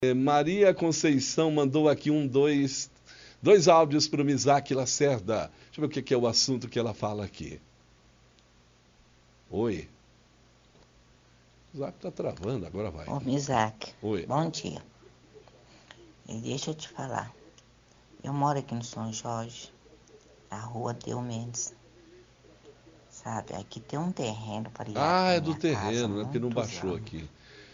Maria Conceição mandou aqui dois áudios para o Misak Lacerda. Deixa eu ver o que é o assunto que ela fala aqui. Oi. O Misak está travando, agora vai. Ô, Misak, Oi. bom dia. E deixa eu te falar. Eu moro aqui no São Jorge, na rua Deu Mendes. Sabe, aqui tem um terreno para É do terreno, né? Porque não baixou aqui.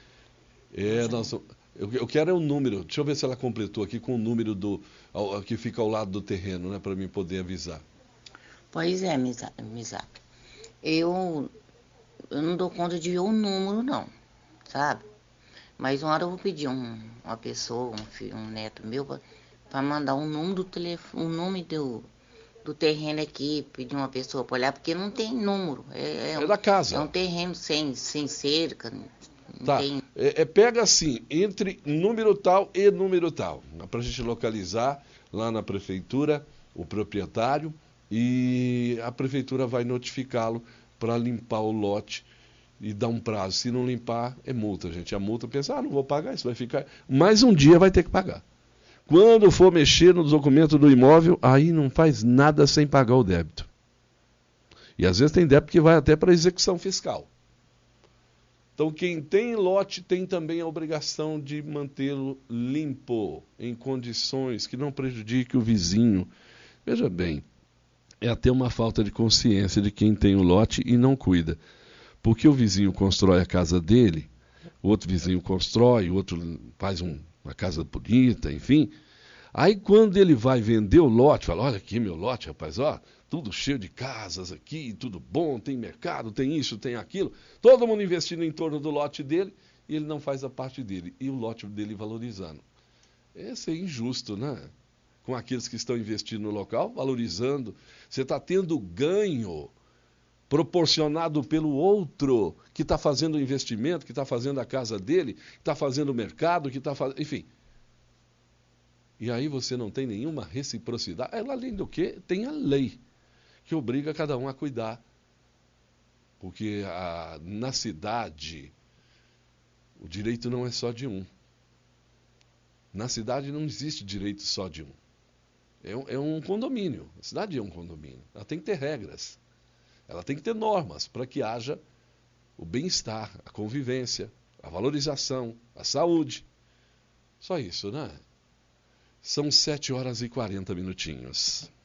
Eu quero o número. Deixa eu ver se ela completou aqui com o número que fica ao lado do terreno, né? Para mim poder avisar. Pois é, Misak. Eu não dou conta de ver o número, não, sabe? Mas uma hora eu vou pedir uma pessoa, um neto meu, para mandar um número do telefone, um número do terreno aqui, pedir uma pessoa para olhar, porque não tem número. É da casa. É um terreno sem cerca. Tá. Pega assim, entre número tal e número tal, para a gente localizar lá na prefeitura o proprietário e a prefeitura vai notificá-lo para limpar o lote e dar um prazo. Se não limpar, é multa, gente. A multa pensa, não vou pagar, isso vai ficar. Mais um dia vai ter que pagar. Quando for mexer no documento do imóvel, aí não faz nada sem pagar o débito. E às vezes tem débito que vai até para execução fiscal. Então, quem tem lote tem também a obrigação de mantê-lo limpo, em condições que não prejudique o vizinho. Veja bem, é até uma falta de consciência de quem tem o lote e não cuida. Porque o vizinho constrói a casa dele, o outro vizinho constrói, o outro faz uma casa bonita, enfim. Aí, quando ele vai vender o lote, fala, olha aqui meu lote, rapaz, ó, tudo cheio de casas aqui, tudo bom, tem mercado, tem isso, tem aquilo. Todo mundo investindo em torno do lote dele e ele não faz a parte dele. E o lote dele valorizando. Esse é injusto, né? Com aqueles que estão investindo no local, valorizando. Você está tendo ganho proporcionado pelo outro que está fazendo o investimento, que está fazendo a casa dele, que está fazendo o mercado, que está fazendo... Enfim. E aí você não tem nenhuma reciprocidade. Além do que, tem a lei, que obriga cada um a cuidar. Porque na cidade, o direito não é só de um. Na cidade não existe direito só de um. É um condomínio. A cidade é um condomínio. Ela tem que ter regras. Ela tem que ter normas para que haja o bem-estar, a convivência, a valorização, a saúde. Só isso, né? São 7 horas e 40 minutinhos.